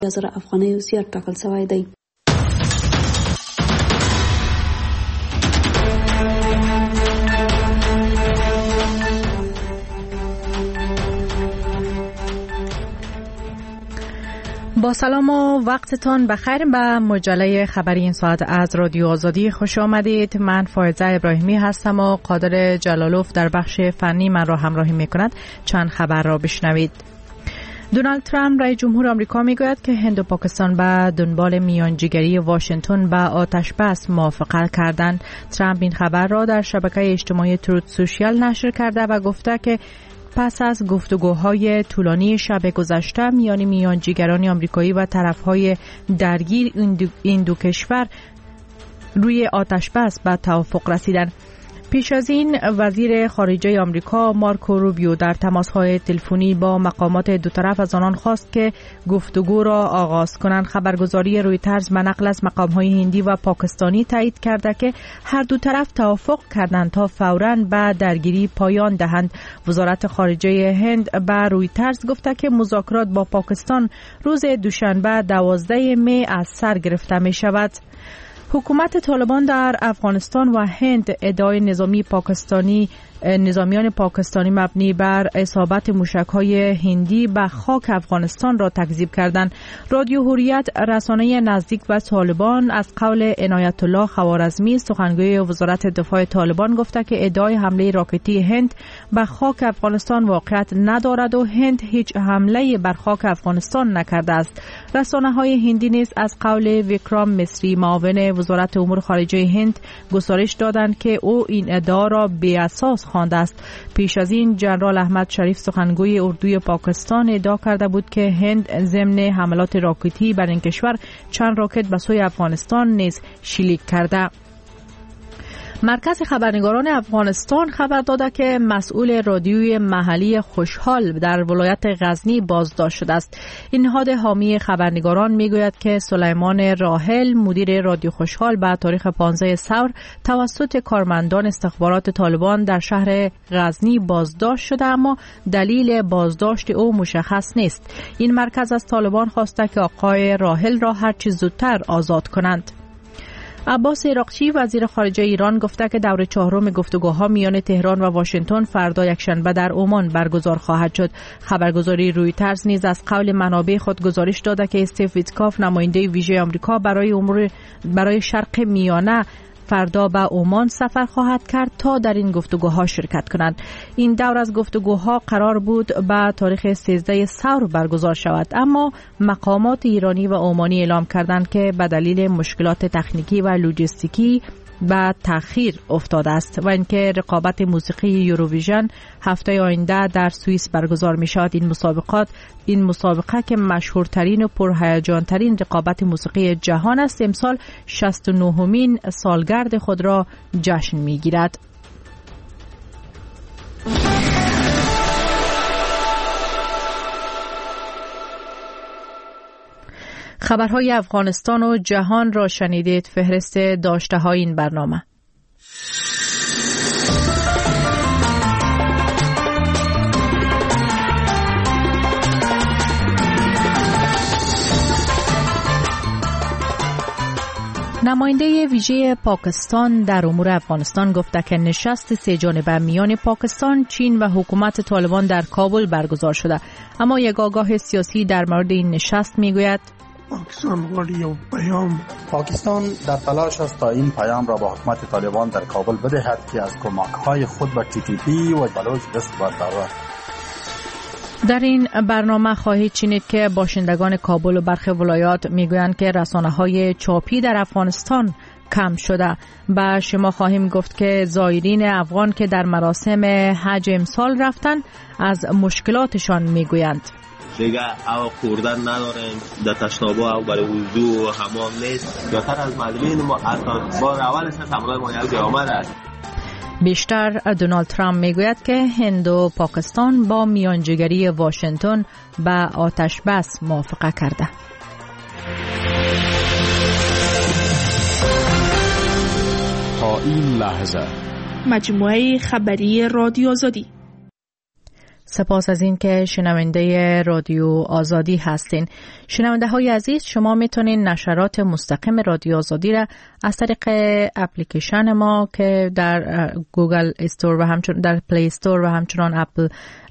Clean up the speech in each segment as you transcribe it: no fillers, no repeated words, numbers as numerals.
1000 افغانۍ زیات ټاکل شوی دی. با سلام و وقتتان بخیر. به مجله خبری این ساعت از رادیو آزادی خوش آمدید. من فائزه ابراهیمی هستم و قادر جلالوف در بخش فنی من را همراهی می کند. چند خبر را بشنوید. دونالد ترامپ رئیس جمهور آمریکا می گوید که هند و پاکستان به دنبال میانجیگری واشنگتن به آتش بس موافقت کردند. ترامپ این خبر را در شبکه اجتماعی تروت سوشیال نشر کرده و گفته که پس از گفتگوهای طولانی شب گذشته میان میانجیگران آمریکایی و طرفهای درگیر این دو کشور روی آتش بس به توافق رسیدند. پیش از این وزیر خارجه آمریکا مارکو روبیو در تماس‌های تلفنی با مقامات دو طرف از آنان خواست که گفتگو را آغاز کنند. خبرگزاری رویترز به نقل از مقام‌های هندی و پاکستانی تایید کرده که هر دو طرف توافق کردند تا فوراً به درگیری پایان دهند. وزارت خارجه هند به رویترز گفته که مذاکرات با پاکستان روز دوشنبه 12 می از سر گرفته می شود. حکومت طالبان در افغانستان و هند ادعای نظامیان پاکستانی مبنی بر اصابت موشک‌های هندی به خاک افغانستان را تکذیب کردند. رادیو حریت رسانه نزدیک به طالبان از قول عنایت الله خوارزمی سخنگوی وزارت دفاع طالبان گفته که ادعای حمله راکتی هند به خاک افغانستان واقعیت ندارد و هند هیچ حمله بر خاک افغانستان نکرده است. رسانه‌های هندی نیز از قول ویکرام مصری معاون وزارت امور خارجه هند گزارش دادند که او این ادعا را بی اساس خوانده است. پیش از این جنرال احمد شریف سخنگوی اردوی پاکستان ادعا کرده بود که هند ضمن حملات راکتی بر این کشور چند راکت به سوی افغانستان نیز شلیک کرده. مرکز خبرنگاران افغانستان خبر داده که مسئول رادیوی محلی خوشحال در ولایت غزنی بازداشت شده است. این نهاد حامی خبرنگاران میگوید که سلیمان راحل مدیر رادیو خوشحال به تاریخ 15 ثور توسط کارمندان استخبارات طالبان در شهر غزنی بازداشت شده، اما دلیل بازداشت او مشخص نیست. این مرکز از طالبان خواسته که آقای راحل را هر چه زودتر آزاد کنند. عباس عراقچی وزیر خارجه ایران گفته که دور چهارم گفتگوها میان تهران و واشنگتن فردا یکشنبه در عمان برگزار خواهد شد. خبرگزاری رویترز نیز از قول منابع خود گزارش داده که استیو ویتکاف نماینده ویژه آمریکا برای شرق میانه فردا به عمان سفر خواهد کرد تا در این گفتگوها شرکت کنند. این دور از گفتگوها قرار بود به تاریخ 13 ثور برگزار شود، اما مقامات ایرانی و عمانی اعلام کردند که به دلیل مشکلات تکنیکی و لوجستیکی به تأخیر افتاده است و اینکه رقابت موسیقی یوروویژن هفته آینده در سوئیس برگزار می شود. این مسابقه که مشهورترین و پرهیجانترین رقابت موسیقی جهان است، امسال 69مین سالگرد خود را جشن می گیرد. خبرهای افغانستان و جهان را شنیدید. فهرست داشته‌های این برنامه. نماینده ویژه پاکستان در امور افغانستان گفته که نشست سه جانبه میان پاکستان، چین و حکومت طالبان در کابل برگزار شده، اما یک آگاه سیاسی در مورد این نشست میگوید پاکستان در تلاش است تا این پیام را به حکومت طالبان در کابل بدهد که از کمک‌های خود به TTP و بلوچ دست بردارد. در این برنامه خواهید شنید که باشندگان کابل و برخی ولایات میگویند که رسانه‌های چاپی در افغانستان کم شده. با شما خواهیم گفت که زائرین افغان که در مراسم حج امسال رفتن از مشکلاتشان میگویند. دیگه او خوردن نداریم، در تشنابه او برای وضو و حمام نیست. بهتر از معلمین ما حتی بار اولش همراه ما یک آمده است. بیشتر دونالد ترامپ میگوید که هند و پاکستان با میانجیگری واشنگتن به آتش بس موافقت کرده. تا این لحظه مجموعه خبری رادیو آزادی. سپاس از این که شنونده رادیو آزادی هستین. شنونده های عزیز، شما میتونین نشرات مستقیم رادیو آزادی را از طریق اپلیکیشن ما که در گوگل استور و همچنان در پلی استور و همچنان اپل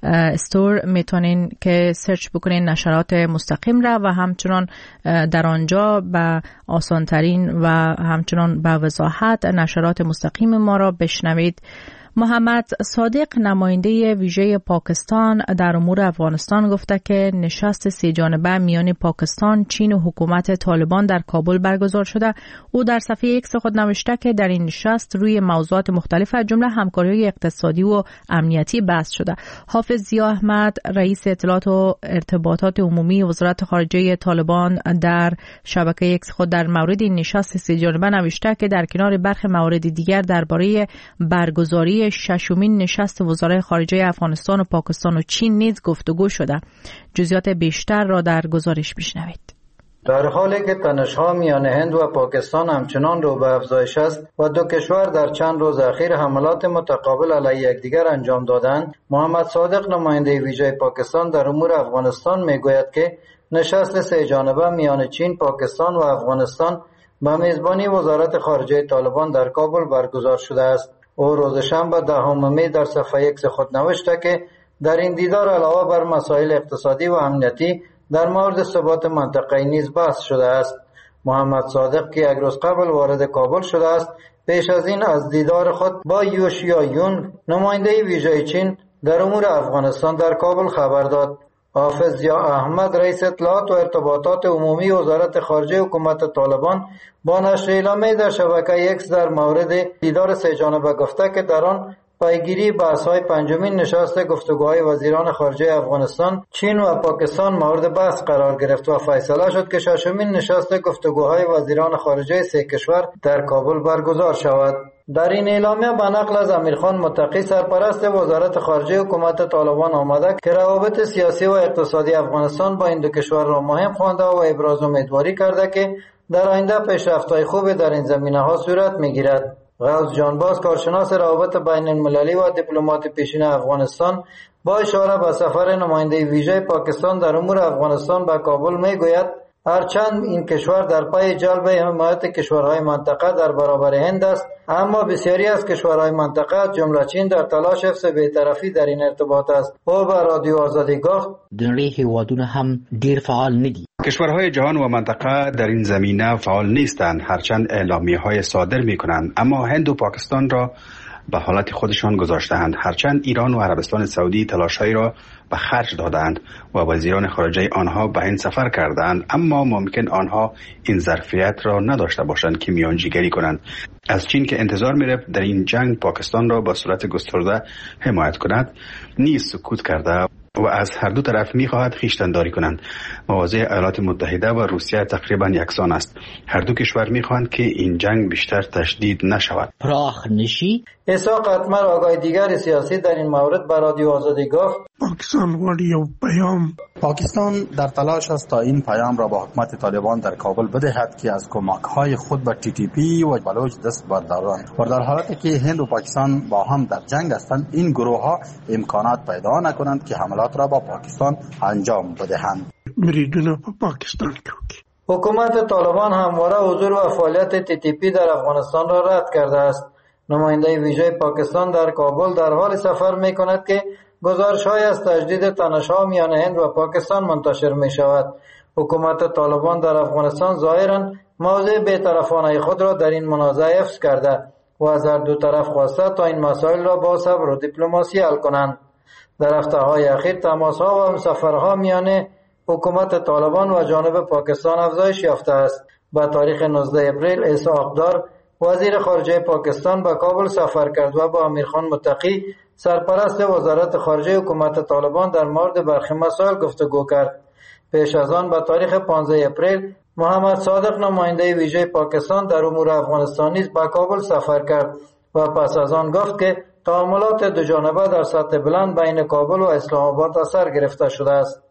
استور میتونین که سرچ بکنین نشرات مستقیم را و همچنان در آنجا به آسانترین و همچنان به وضاحت نشرات مستقیم ما را بشنوید. محمد صادق نماینده ویژه پاکستان در امور افغانستان گفته که نشست 3 جانبه میان پاکستان، چین و حکومت طالبان در کابل برگزار شده. او در صفحه ایکس خود نوشته که در این نشست روی موضوعات مختلف از جمله همکاری اقتصادی و امنیتی بحث شده. حافظ ضیا احمد رئیس اطلاعات و ارتباطات عمومی وزارت خارجه طالبان در شبکه ایکس خود در مورد این نشست 3 جانبه نوشته که در کنار برخی موارد دیگر درباره برگزاری 6مین نشست وزرای خارجه افغانستان و پاکستان و چین نیز گفتگو شده. جزئیات بیشتر را در گزارش بشنوید. در حالی که تنش‌ها میان هند و پاکستان همچنان رو به افزایش است و دو کشور در چند روز اخیر حملات متقابل علیه یکدیگر انجام دادند، محمد صادق نماینده ویژه پاکستان در امور افغانستان میگوید که نشست 3 جانبه میان چین، پاکستان و افغانستان به میزبانی وزارت خارجه طالبان در کابل برگزار شده است. او روز شنبه 10 می در صفحه ایکس خود نوشته که در این دیدار علاوه بر مسائل اقتصادی و امنیتی در مورد ثبات منطقه‌ای نیز بحث شده است. محمد صادق که 1 روز قبل وارد کابل شده است، پیش از این از دیدار خود با یوشیا یون نماینده ویژه چین در امور افغانستان در کابل خبر داد. حافظ ضیا احمد رئیس اطلاعات و ارتباطات عمومی وزارت خارجه حکومت طالبان با نشر اعلامیه در شبکه ایکس در مورد دیدار 3 جانبه گفته که در آن پیگیری بحث‌های 5مین نشست گفتگوهای وزیران خارجه افغانستان، چین و پاکستان مورد بحث قرار گرفت و فیصله شد که 6مین نشست گفتگوهای وزیران خارجه 3 کشور در کابل برگزار شود. در این اعلامیه به نقل از امیرخان متقی سرپرست وزارت خارجه حکومت طالبان آمده که روابط سیاسی و اقتصادی افغانستان با این دو کشور را مهم خوانده و ابراز امیدواری کرده که در آینده پیشرفت‌های خوبی در این زمینه‌ها صورت می‌گیرد. غوث جانباز کارشناس روابط بین المللی و دیپلمات پیشین افغانستان با اشاره به سفر نماینده ویژه پاکستان در امور افغانستان به کابل میگوید هرچند این کشور در پی جلب حمایت کشورهای منطقه در برابر هند است، اما بسیاری از کشورهای منطقه از جمله چین در تلاش حفظ بی‌طرفی در این ارتباط است. او به رادیو آزادی گفت دنیای هیوادونه هم دیر فعال ندی. کشورهای جهان و منطقه در این زمینه فعال نیستند، هرچند اعلامیه‌های صادر می‌کنند، اما هند و پاکستان را به حالت خودشان گذاشته‌اند. هرچند ایران و عربستان سعودی تلاش‌هایی را به خرج دادند و وزیران خارجه آنها به این سفر کردند، اما ممکن آنها این ظرفیت را نداشته باشند که میانجیگری کنند. از چین که انتظار می‌رفت در این جنگ پاکستان را با صورت گسترده حمایت کند، نیز سکوت کرده و از هر دو طرف می‌خواهد خویشتن‌داری کنند. مواضع ایالات متحده و روسیه تقریبا یکسان است. هر دو کشور می‌خواهند که این جنگ بیشتر تشدید نشود. پراخ نشی. اسحاق اتمر آقای دیگر سیاسی در این مورد به رادیو آزادی گفت پاکستان در تلاش است تا این پیام را با حکومت طالبان در کابل بدهد که از کمک‌های خود به TTP و بلوچ دست بردارند و در حالتی که هند و پاکستان با هم در جنگ هستند، این گروه‌ها امکانات پیدا نکنند که حملات را با پاکستان انجام بدهند. حکومت طالبان همواره حضور و فعالیت TTP در افغانستان را رد کرده است. نماینده ویژه پاکستان در کابل در حال سفر می‌کند که گزارش‌های از تجدید تنش‌ها میان هند و پاکستان منتشر می‌شود. حکومت طالبان در افغانستان ظاهراً موضع بی‌طرفانه خود را در این منازعه حفظ کرده و از هر دو طرف خواسته تا این مسائل را با صبر و دیپلماسی حل کنند. در هفته‌های اخیر تماس‌ها و همسفرها میان حکومت طالبان و جانب پاکستان افزایش یافته است. با تاریخ 19 اپریل اسحاق دار وزیر خارجه پاکستان به کابل سفر کرد و با امیرخان متقی سرپرست وزارت خارجه حکومت طالبان در مورد برخی مسائل گفتگو کرد. پیش از آن به تاریخ 15 اپریل محمد صادق نماینده ویژه پاکستان در امور افغانستان نیز به کابل سفر کرد و پس از آن گفت که تعاملات دو جانبه در سطح بلند بین کابل و اسلام آباد اثر گرفته شده است.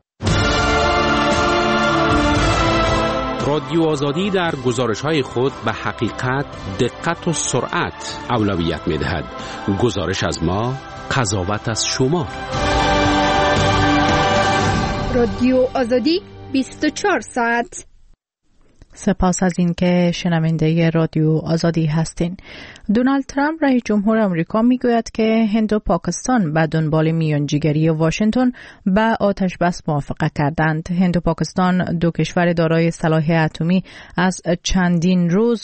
رادیو آزادی در گزارش‌های خود به حقیقت، دقت و سرعت اولویت می‌دهد. گزارش از ما، قضاوت از شما. رادیو آزادی 24 ساعت. سپاس از این که شنونده رادیو آزادی هستین. دونالد ترامپ رئیس جمهور آمریکا میگوید که هند و پاکستان به دنبال میانجیگری واشنگتن به آتش بس موافقت کردند. هند و پاکستان دو کشور دارای سلاح اتمی از چندین روز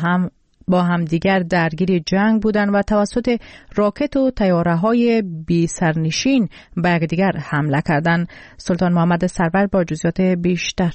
با هم دیگر درگیر جنگ بودند و توسط راکت و طیاره‌های بی سرنشین به یکدیگر حمله کردند. سلطان محمد سرور با جزئیات بیشتر.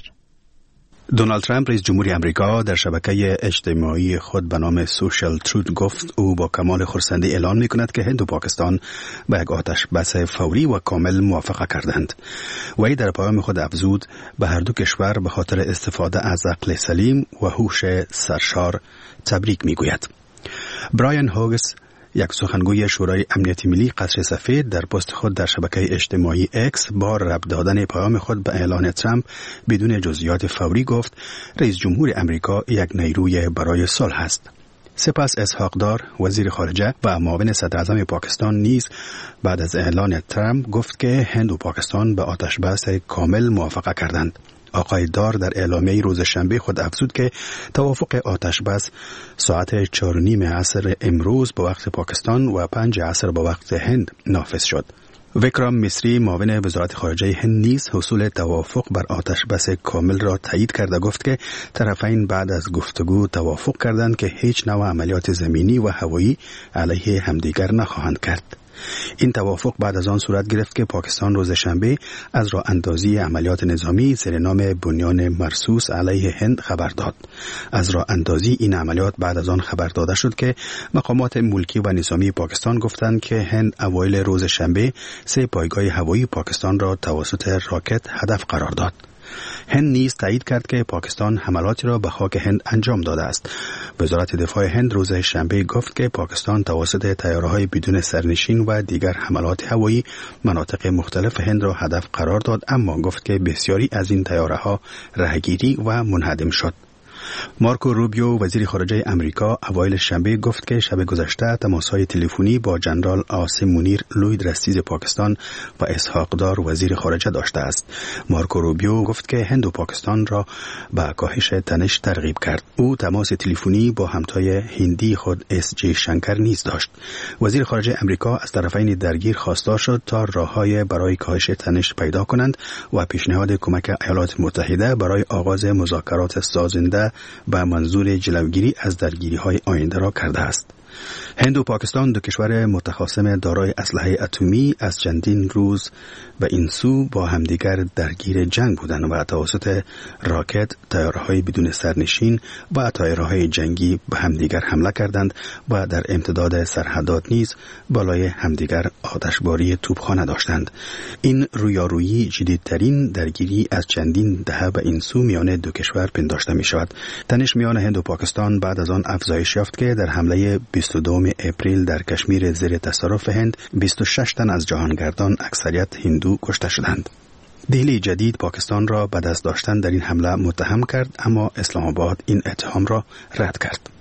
دونالد ترامپ رئیس جمهوری آمریکا در شبکه اجتماعی خود به نام سوشال تروت گفت او با کمال خرسندی اعلان می‌کند که هند و پاکستان به یک آتش بس فوری و کامل موافقه کردند. وی در پیام خود افزود به هر دو کشور به خاطر استفاده از عقل سلیم و هوش سرشار تبریک میگوید. برایان هوگس، یک سخنگوی شورای امنیت ملی قصر سفید، در پست خود در شبکه اجتماعی اکس با ربط دادن پیام خود به اعلان ترامپ بدون جزئیات فوری گفت رئیس جمهور آمریکا یک نیروی برای صلح است. سپس اسحاق دار وزیر خارجه و معاون صدر اعظم پاکستان نیز بعد از اعلان ترامپ گفت که هند و پاکستان به آتش بس کامل موافقه کردند. آقای دار در اعلامیه روز شنبه خود افزود که توافق آتش بس ساعت 4:30 عصر امروز به وقت پاکستان و 5 عصر به وقت هند نافذ شد. وکرام مصری معاون وزارت خارجه هند نیز حصول توافق بر آتش بس کامل را تایید کرده گفت که طرفین بعد از گفتگو توافق کردند که هیچ نوع عملیات زمینی و هوایی علیه همدیگر نخواهند کرد. این توافق بعد از آن صورت گرفت که پاکستان روز شنبه از راه اندازی عملیات نظامی زیر نام بنیان مرصوص علیه هند خبر داد. از راه اندازی این عملیات بعد از آن خبر داده شد که مقامات ملکی و نظامی پاکستان گفتند که هند اوایل روز شنبه 3 پایگاه هوایی پاکستان را توسط راکت هدف قرار داد. هند نیز تایید کرد که پاکستان حملاتی را به خاک هند انجام داده است. وزارت دفاع هند روز شنبه گفت که پاکستان توسط طیاره‌های بدون سرنشین و دیگر حملات هوایی مناطق مختلف هند را هدف قرار داد، اما گفت که بسیاری از این طیاره‌ها رهگیری و منهدم شد. مارکو روبیو وزیر خارجه امریکا اوایل شنبه گفت که شب گذشته تماس‌های تلفنی با جنرال عاصم منیر لوید رئیس پاکستان و اسحاق دار وزیر خارجه داشته است. مارکو روبیو گفت که هند و پاکستان را به کاهش تنش ترغیب کرد. او تماس تلفنی با همتای هندی خود اس جی شنکر نیز داشت. وزیر خارجه امریکا از طرفین درگیر خواستار شد تا راه‌های برای کاهش تنش پیدا کنند و پیشنهاد کمک ایالات متحده برای آغاز مذاکرات سازنده به منظور جلوگیری از درگیری‌های آینده را کرده است. هند و پاکستان دو کشور متخاصم دارای اسلحه اتمی از چندین روز به این سو با همدیگر درگیر جنگ بودند و توسط راکت، طیاره‌های بدون سرنشین و طیاره‌های جنگی به همدیگر حمله کردند و در امتداد سرحدات نیز بالای همدیگر آتشباری توپخانه داشتند. این رویارویی جدیدترین درگیری از چندین دهه به این سو میان دو کشور پنداشته می شود. تنش میان هند و پاکستان بعد از آن افزایش یافت که در حمله 22 اپریل در کشمیر زیر تصرف هند 26 تن از جهانگردان اکثریت هندو کشته شدند. دهلی جدید پاکستان را به دست داشتن در این حمله متهم کرد، اما اسلام آباد این اتهام را رد کرد.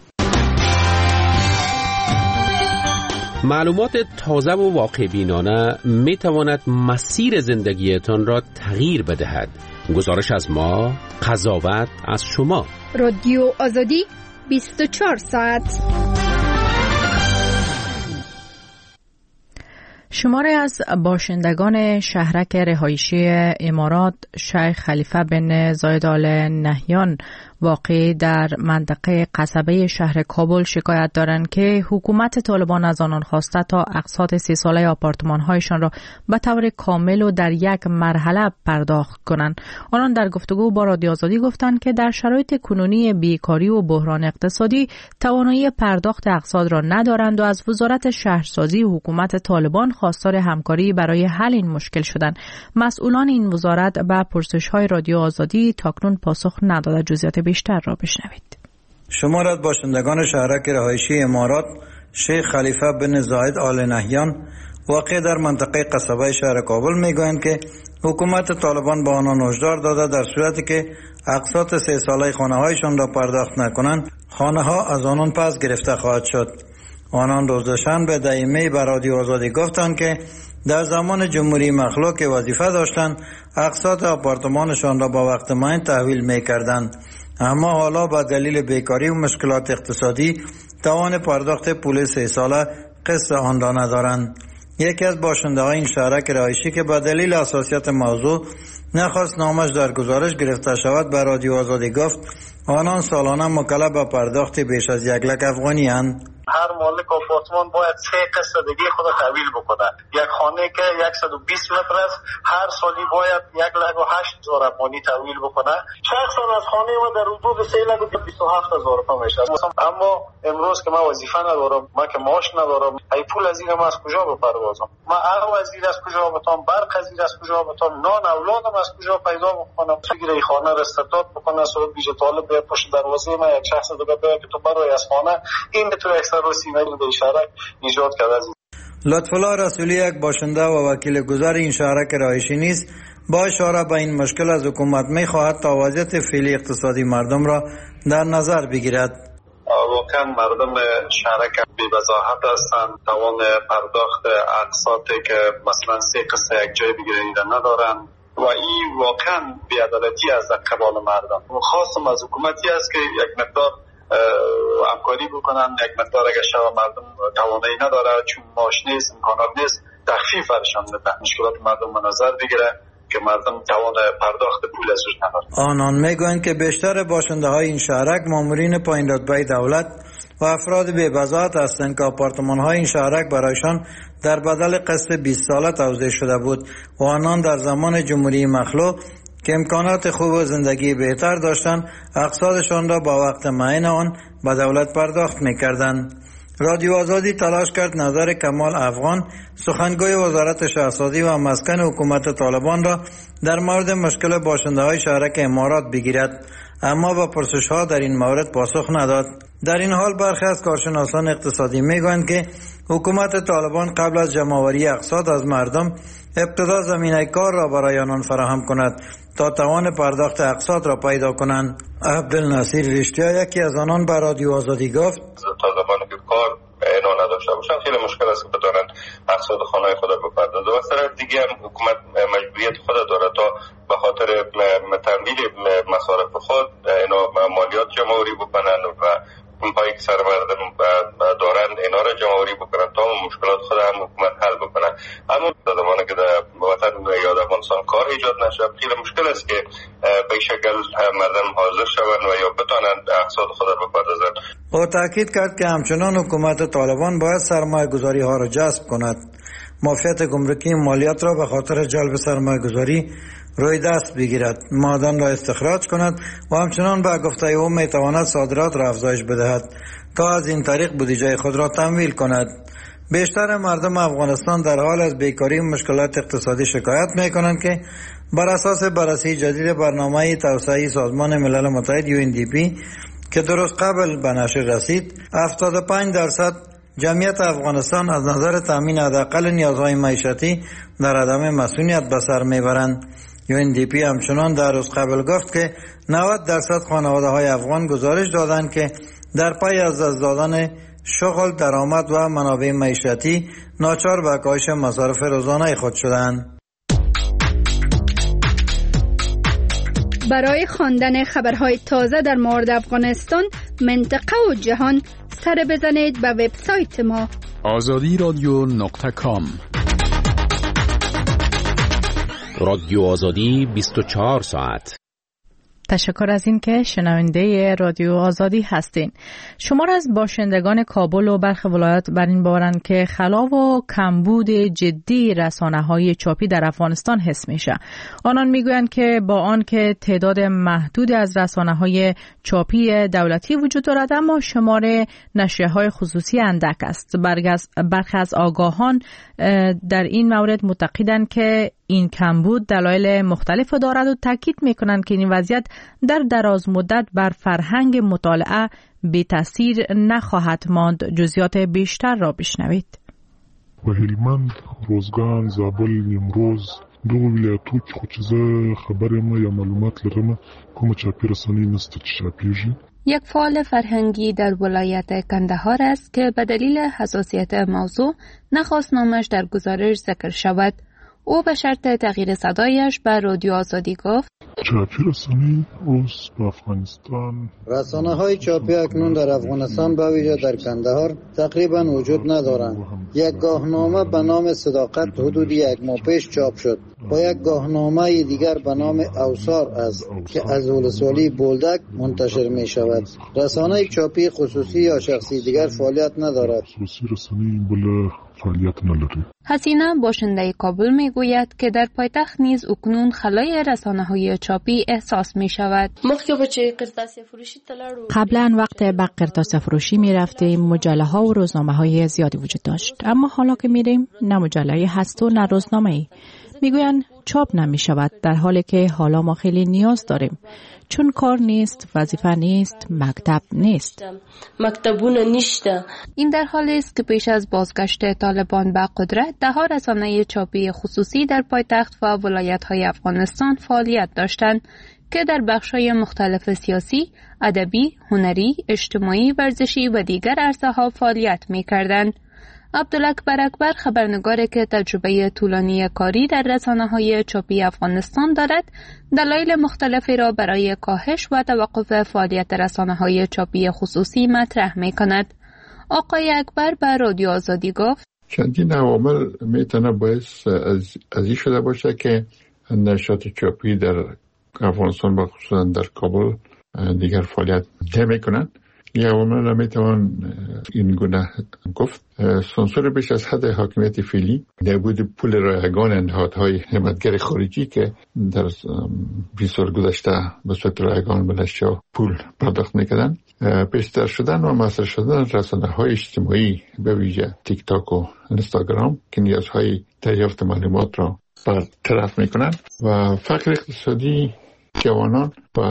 معلومات تازه و واقع بینانه می تواند مسیر زندگیتان را تغییر بدهد. گزارش از ما، قضاوت از شما. رادیو آزادی 24 ساعت. شماری از باشندگان شهرک رهایشی امارات شیخ خلیفه بن زاید آل نهیان واقع در منطقه قصبه شهر کابل شکایت دارند که حکومت طالبان از آنان خواسته تا اقساط 3 ساله آپارتمان‌هایشان را به طور کامل و در یک مرحله پرداخت کنند. آنان در گفتگو با رادیو آزادی گفتند که در شرایط کنونی بیکاری و بحران اقتصادی توانایی پرداخت اقساط را ندارند و از وزارت شهرسازی حکومت طالبان خواستار همکاری برای حل این مشکل شدند. مسئولان این وزارت به پرسش‌های رادیو آزادی تاکنون پاسخ نداده. جزئیات بیشتر را بشنوید. شماری از باشندگان شهرک رهایشی امارات شیخ خلیفه بن زاید آل نهیان واقع در منطقه قصبه شهر کابل میگویند که حکومت طالبان به آنان هشدار داده در صورتی که اقساط 3 ساله خانه‌هایشان را پرداخت نکنند خانه‌ها از آنان پس گرفته خواهد شد. آنان روز دوشنبه در ایمیل به رادیو آزادی گفتند که در زمان جمهوری مخلوع که وظیفه داشتند اقساط آپارتمانشان را با وقت معین تحویل می‌کردند، اما حالا با دلیل بیکاری و مشکلات اقتصادی توان پرداخت پول 3 ساله قسط آن را ندارند. یکی از باشنده‌های این شهرک رهایشی که با دلیل حساسیت موضوع نخواست نامش در گزارش گرفته شود به رادیو آزادی گفت آنان سالانه مکلف به پرداخت بیش از 1 لک افغانی اند. هر مالک آپارتمان باید 3 قسط دیگه خود تحویل بکنه. یک خانه که 120 متر است هر سالی باید 1,08,000 افغانی تحویل بکنه. شخصا از خانه ما در حدود 3,27,000 روپیه میشه. اما امروز که من وظیفه ندارم، من که معاش ندارم، ای پول از این از کجا بپردازم؟ من آب از این از کجا بتونم، برق از این از کجا بتونم، نان اولادم از کجا پیدا بکنم؟ بگیره این خانه را استرداد بکنه، صاحب بیج طالب بیاد پشت دروازه ما یک شخص دیگه بیاد که تو برای از خانه این تو لطف الله رسولی یک باشنده و وکیل گذار این شهرک رهایشی نیست با اشاره به این مشکل از حکومت می خواهد تا وضعیت فعلی اقتصادی مردم را در نظر بگیرد. واقعا مردم شهرک بی وضاحت هستند، توان پرداخت اقساطی که مثلا 3 قسط یک جای بگیرید ندارند و این واقعا بی‌عدالتی از قبال مردم. خواستم از حکومتی است که یک مقدار همکاری بکنن، یک مقدار اگر شب مردم توانایی نداره چون معاش نیست، امکانات نیست، تخفیف برشان بده، مشکلات مردم به نظر بگیره که مردم توان پرداخت پول ازش نداره. آنان میگویند که بیشتر باشنده های این شهرک مامورین پایین رتبه دولت و افراد بی وضاحت هستند که آپارتمان های این شهرک برایشان در بدل قسط 20 ساله توزیع شده بود و آنان در زمان جمهوری مخلوع که امکانات خوب و زندگی بهتر داشتند اقساطشان را با وقت معین آن به دولت پرداخت می‌کردند. رادیو آزادی تلاش کرد نظر کمال افغان سخنگوی وزارت شهرسازی و مسکن حکومت طالبان را در مورد مشکل باشنده‌های شهرک امارات بگیرد، اما با پرسش‌ها در این مورد پاسخ نداد. در این حال برخی از کارشناسان اقتصادی می‌گویند که حکومت طالبان قبل از جمع‌آوری اقساط از مردم ابتدا زمینه کار را برای آنان فراهم کند تا توان پرداخت اقساط را پیدا کنند. عبدالناصر رشتیا یکی از آنان به رادیو آزادی گفت تا زمانی که کار اعلان نداشته باشن خیلی مشکل است که بتونن اقساط خانه خود بپردازن. و سر دیگه هم حکومت مجبوریت خود داره تا به خاطر تمویل مصارف خود اینا مالیات جمع‌آوری بکنن و پایی که سر مردم دارند اینا را جمع‌آوری بکنن تا مشکلات خود هم حکومت حل بکنن. اما تا زمانی که در وطن یا در افغانستان کار ایجاد نشه خیلی مشکل است که به شکل مردم حاضر شوند و یا بتونند اقساط خود را بپردازند. او تاکید کرد که همچنان حکومت طالبان باید سرمایه‌گذاری ها را جذب کند. مافیات گمرکی مالیات را به خاطر جلب سرمایه‌گذاری روی دست بگیرد، معدن را استخراج کند و همچنان به گفته او میتواند صادرات را افزایش بدهد تا از این طریق بودجه خود را تمویل کند. بیشتر مردم افغانستان در حال از بیکاری و مشکلات اقتصادی شکایت میکنند که بر اساس بررسی جدید برنامه توسعه سازمان ملل متحد UNDP که درست قبل به نشر رسید 75% جمعیت افغانستان از نظر تامین حداقل نیازهای معیشتی در عدم مسئولیت به سر میبرند. UNDP همچنان در روز قبل گفت که 90% خانواده های افغان گزارش دادند که در پی از دست دادن شغل، درآمد و منابع معیشتی ناچار به کاهش مصارف روزانه خود شدند. برای خواندن خبرهای تازه در مورد افغانستان، منطقه و جهان سر بزنید به وبسایت ما azadiradio.com. رادیو آزادی 24 ساعت. تشکر از این که شنونده رادیو آزادی هستین. شمار از باشندگان کابل و برخی ولایات بر این باورند که خلا و کمبود جدی رسانه‌های چاپی در افغانستان حس میشه. آنان میگویند که با آن که تعداد محدود از رسانه‌های چاپی دولتی وجود دارد، اما شمار نشریه‌های خصوصی اندک است. برخی از آگاهان در این مورد معتقدند که این کمبود دلایل مختلف دارد و تاکید میکنند که این وضعیت در دراز مدت بر فرهنگ مطالعه بی تاثیر نخواهد ماند. جزئیات بیشتر را بشنوید. و هلمند، روزگان، زابل، نیمروز، دغه ولایتو کې خو چې زه خبر یم یا معلومات لرم کومه چاپی رسانۍ نسته چې چاپیږي. یک فعال فرهنگی در ولایت کندهار است که به دلیل حساسیت موضوع نخواست نامش در گزارش ذکر شود. او به شرط تغییر صدایش به رادیو آزادی گفت چاپی رسانه‌ای اوس په افغانستان رسانه‌های چاپی اکنون در افغانستان به ویژه در کندهار تقریبا وجود ندارند. یک گاهنامه به نام صداقت حدود یک ماه پیش چاپ شد و یک گاهنامه دیگر به نام اوسار است که از ولسوالی بولدک منتشر می شود. رسانه چاپی خصوصی یا شخصی دیگر فعالیت ندارد. خصوصی رسانه‌ای بل فعالیت ندارد. حسینه باشنده کابل می گوید که در پایتخت نیز اکنون خلای رسانه‌های چاپی احساس می شود. قبلا وقت به قرطاس فروشی می رفتیم مجله ها و روزنامه های زیادی وجود داشت، اما حالا که می ریم نه مجله هست و نه روزنامه ای. می گویند چاپ نمی شود، در حالی که حالا ما خیلی نیاز داریم، چون کار نیست، وظیفه نیست، مکتب نیست. مکتبونه نیسته. این در حالی است که پیش از بازگشت طالبان به قدرت ده‌ها رسانه چاپی خصوصی در پایتخت و ولایت‌های افغانستان فعالیت داشتند که در بخش‌های مختلف سیاسی، ادبی، هنری، اجتماعی، ورزشی و دیگر عرصه‌ها فعالیت می‌کردند. عبدالاکبر اکبر خبرنگاری که تجربه طولانی کاری در رسانه‌های چاپی افغانستان دارد، دلایل مختلفی را برای کاهش و توقف فعالیت رسانه‌های چاپی خصوصی مطرح می‌کند. آقای اکبر به رادیو آزادی گفت: چندین عوامل میتونه باعث از این شده باشه که نشریات چاپی در افغانستان و خصوصا در کابل دیگر فعالیت نمی‌کنند. یه عوامل را میتوان این گونه گفت: سانسور بیش از حد حاکمیت فعلی، نبود پول رایگان نهادهای حمایتگر خارجی که در 20 سال گذشته به صورت رایگان به نشریات پول پرداخت میکردن، بیشتر شدن و مؤثر شدن رسانه‌های اجتماعی به ویژه تیک تاک و اینستاگرام که نیازهای دریافت معلومات را برطرف میکنند و فقر اقتصادی جوانان و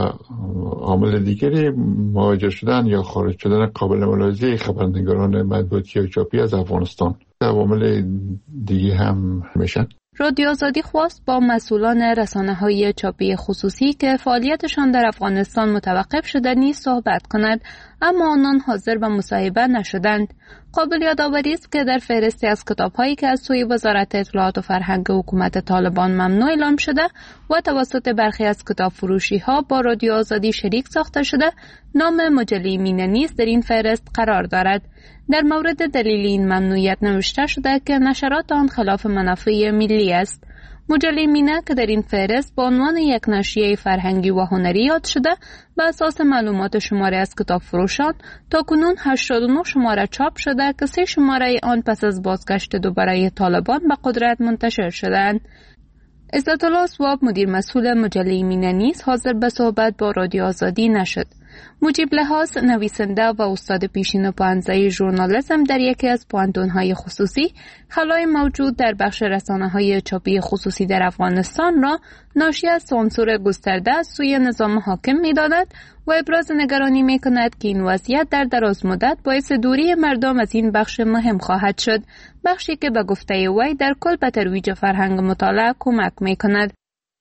عامل دیگری مهاجر شدن یا خارج شدن قابل ملاحظه خبرنگاران مطبوعاتی و چاپی از افغانستان عوامل دیگه هم میشن. رادیو آزادی خواست با مسئولان رسانه‌های چاپی خصوصی که فعالیتشان در افغانستان متوقف شده نیز صحبت کند، اما آنان حاضر به مصاحبه نشدند. قابل یادآوری است که در فهرستی از کتاب‌هایی که از سوی وزارت اطلاعات و فرهنگ حکومت طالبان ممنوع اعلام شده و توسط برخی از کتاب فروشی‌ها با رادیو آزادی شریک ساخته شده، نام مجله مینه نیز در این فهرست قرار دارد. در مورد دلیل این ممنوعیت نوشته شده که نشرات آن خلاف منافع ملی است. مجله مینه که در این فهرست با عنوان یک نشریه فرهنگی و هنری یاد شده، به اساس معلومات شماره از کتاب فروشان تاکنون 89 شماره چاپ شده که 3 شماره آن پس از بازگشت دوباره طالبان به قدرت منتشر شدند. عزت‌الله سواب مدیر مسئول مجله مینه نیز حاضر به صحبت با رادیو آزادی نشد. مجیب لحاظ نویسنده و استاد پیشین پوهن‌زده ژورنالیسم در یکی از پوهنتون‌های خصوصی، خلای موجود در بخش رسانه‌های چاپی خصوصی در افغانستان را ناشی از سانسور گسترده از سوی نظام حاکم می‌داند و ابراز نگرانی می‌کند که این وضعیت در دراز مدت باعث دوری مردم از این بخش مهم خواهد شد، بخشی که به گفته وی در کل به ترویج فرهنگ مطالعه کمک می‌کند.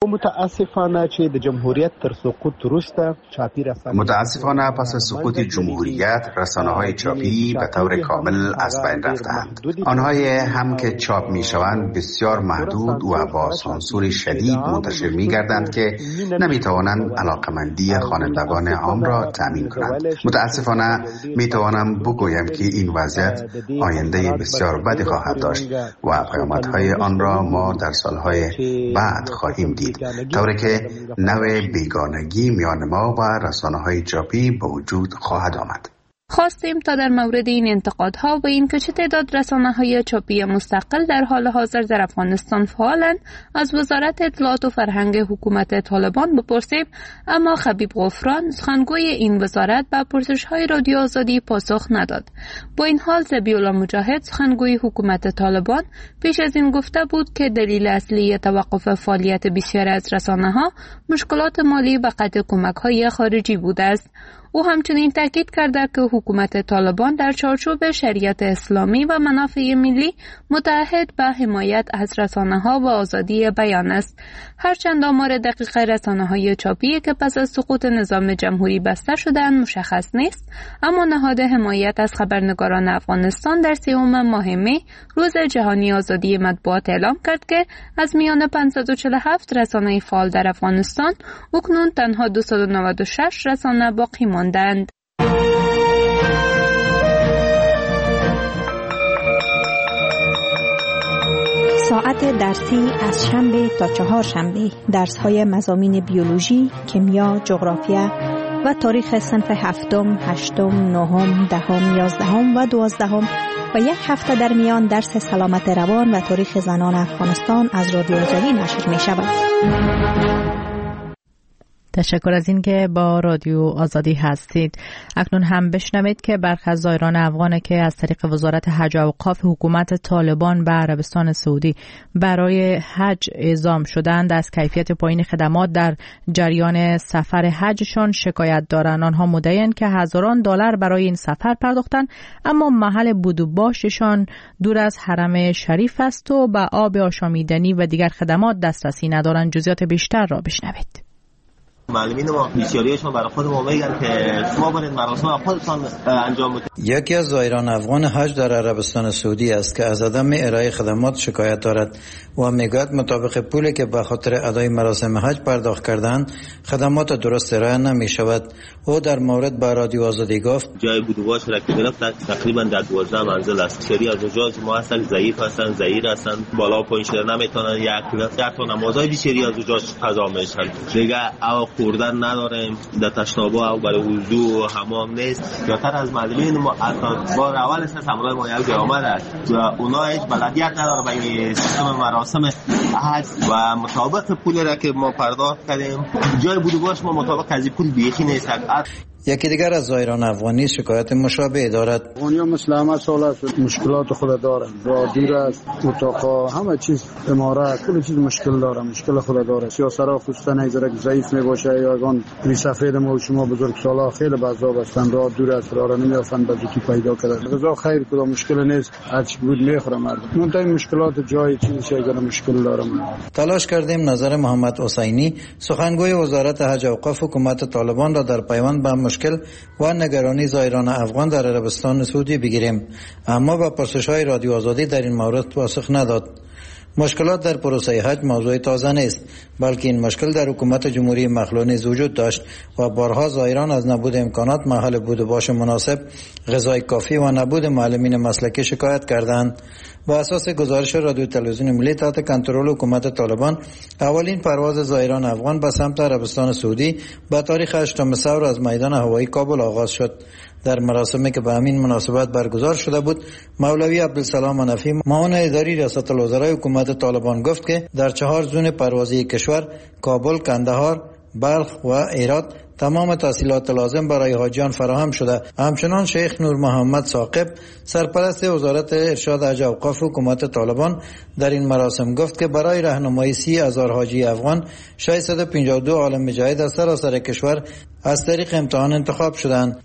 متاسفانه چې د جمهوریت تر سقوط وروسته چاپی رسانه‌های متاسفانه پس از سقوط جمهوریت رسانه‌های چاپی به طور کامل از بین رفتند. آنهایی هم که چاپ می‌شوند بسیار محدود و با سانسور شدید منتشر می‌گردند که نمی‌توانند علاقمندی خوانندگان عام را تأمین کنند. متاسفانه می‌توانم بگویم که این وضعیت آینده بسیار بدی خواهد داشت و پیامدهای آن را ما در سال‌های بعد خواهیم دید، طوری که نوع بیگانگی میان ما و رسانه‌های چاپی به وجود خواهد آمد. خواستیم تا در مورد این انتقادها و این که چه تعداد رسانه‌های چاپی مستقل در حال حاضر در افغانستان فعالند از وزارت اطلاعات و فرهنگ حکومت طالبان بپرسیم، اما خبیب غفران سخنگوی این وزارت به پرسش‌های رادیو آزادی پاسخ نداد. با این حال ذبیح‌الله مجاهد سخنگوی حکومت طالبان پیش از این گفته بود که دلیل اصلی توقف فعالیت بسیاری از رسانه‌ها مشکلات مالی و قطع کمک‌های خارجی بوده است. او همچنین تاکید کرده که حکومت طالبان در چارچوب شریعت اسلامی و منافع ملی متعهد به حمایت از رسانه‌ها و آزادی بیان است. هرچند آمار دقیق رسانه‌های چاپی که پس از سقوط نظام جمهوری بسته شدند مشخص نیست، اما نهاد حمایت از خبرنگاران افغانستان در 3 ماه می روز جهانی آزادی مطبوعات اعلام کرد که از میان 547 رسانه فعال در افغانستان اکنون تنها 296 رسانه باقی ماندند. ساعت درسی از شنبه تا چهارشنبه درس‌های مضامین بیولوژی، کیمیا، جغرافیا و تاریخ صنف 7، 8، 9، 10، 11 و 12 و یک هفته در میان درس سلامت روان و تاریخ زنان افغانستان از رادیو آزادی نشر می شود. تشکر از این که با رادیو آزادی هستید. اکنون هم بشنوید که برخی از زائران افغان که از طریق وزارت حج و اوقاف حکومت طالبان به عربستان سعودی برای حج اعزام شدند از کیفیت پایین خدمات در جریان سفر حجشان شکایت دارند. آنها مدعی‌اند که هزاران دلار برای این سفر پرداختند اما محل بود و باششان دور از حرم شریف است و به آب آشامیدنی و دیگر خدمات دسترسی ندارند. جزئیات بیشتر را بشنوید. معلمین ما بسیاریشون برای خود ما میگن که شما برید مراسم خودتان انجام بدید. یکی از زائران افغان حج در عربستان سعودی است که از عدم ارائه خدمات شکایت دارد و میگوید مطابق پولی که به خاطر ادای مراسم حج پرداخت کردند خدمات درست ارائه نمی شود. او در مورد با رادیو آزادی گفت جای بود و باش را که گرفت تقریبا در 12 منزل است. سری از اونجا ما هستن ضعیف هستن، ضعیر هستن، بالا و پایین شدن نمیتونن، یک تا نمازهای بسیاری از اونجا قضا میشن. دیگه خوردن نداریم، در تشنابه او برای وضو و حمام نیست. یا تر از معلمین ما حتی بار اول است همراه ما یک آمد است و اونا هیچ بلدیت نداره به این سیستم مراسم حج و مطابق پولی را که ما پرداخت کردیم جای بود و باش ما مطابق از این پول بیخی نیست. یکی دیگر از زائران افغانی شکایت مشابه دارد. اونیا مثل همه سال است، مشکلات خود دارن، راه دور است، اتاقا، همه چیز، امارات، کل چیز مشکل داره، مشکل خود داره. سیاسرها خصوصا نگذره که ضعیف میباشه یا اگان ری سفید ما و شما بزرگسالا خیلی بعضا هستن، راه دور است، راه نمیافن بزرگی پیدا کردن. غذا خیر کدام مشکل نیست، هر چی بود میخوره مردم. منتها مشکلات جای چیزی اگر مشکل داره. تلاش کردیم نظر محمد حسینی سخنگوی وزارت حج و اوقاف حکومت طالبان را در پیوند به مشکل و نگرانی زائران افغان در عربستان سعودی بگیریم، اما با پرسش‌های رادیو آزادی در این مورد پاسخ نداد. مشکلات در پروسه حج موضوع تازه نیست، بلکه این مشکل در حکومت جمهوری مخلوع نیز وجود داشت و بارها زائران از نبود امکانات، محل بود و باش مناسب، غذای کافی و نبود معلمین مسلکی شکایت کردند. با اساس گزارش رادیو تلویزیون ملی تحت کنترل حکومت طالبان، اولین پرواز زائران افغان به سمت عربستان سعودی با تاریخ 8 ثور از میدان هوایی کابل آغاز شد. در مراسمی که به همین مناسبت برگزار شده بود، مولوی عبدالسلام حنفی معاون اداری ریاست الوزرای حکومت طالبان گفت که در 4 زون پروازی کشور، کابل، کندهار، بلخ و هرات، تمام تسهیلات لازم برای حاجیان فراهم شده. همچنان شیخ نور محمد ثاقب سرپرست وزارت ارشاد حج و اوقاف حکومت طالبان در این مراسم گفت که برای راهنمایی 30,000 حاجی افغان 652 عالم مجاهد از سراسر کشور از طریق امتحان انتخاب شدند.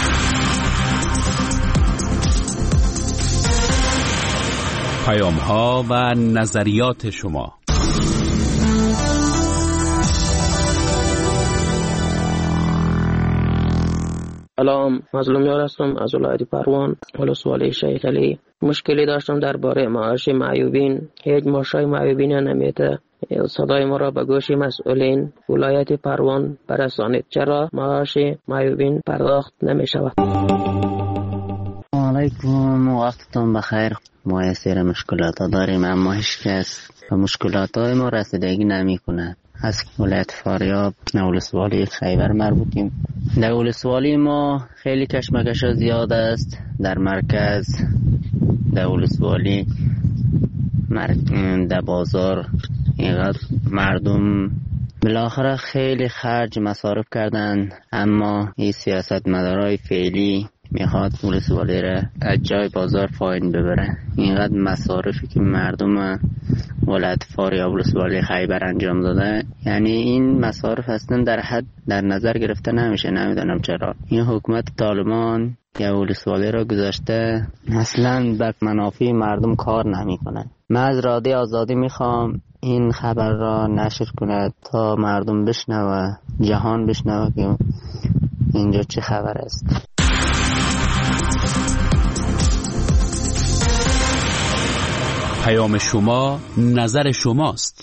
پیام‌ها و نظریات شما. سلام، مظلومیار هستم از ولایت پروان، ولسوالی شیخ علی. مشکلی داشتم درباره معاش معیوبین. هیچ معاشای معیوبین نمیده. صدای ما را به گوش مسئولین ولایت پروان برسانید. چرا معاش معیوبین پرداخت نمی شود؟ علیکم، وقتتون بخیر. ما یه سری مشکلات داریم اما هیچ کس به مشکلات های ما رسیدگی نمی کند. از ولایت فاریاب ولسوالی خیبر مربوطیم. در ولسوالی ما خیلی کشمکش زیاد است. در مرکز در ولسوالی در بازار اینقدر مردم بالاخره خیلی خرج مصارف کردن، اما این سیاست مدارای فعلی میخواد ولسوالی را از جای بازار پایین ببره. اینقدر مصارفی که مردم ولایت فاریاب ولسوالی خیبر انجام داده. یعنی این مصارف اصلا در حد در نظر گرفته نمیشه. نمیدونم چرا این حکومت طالبان یا ولسوالی را گذاشته اصلا به منافع مردم کار نمیکنه. من از رادیو آزادی میخوام این خبر را نشر کنه تا مردم بشنوه، جهان بشنوه که اینجا چه خبر است. پیام شما، نظر شماست.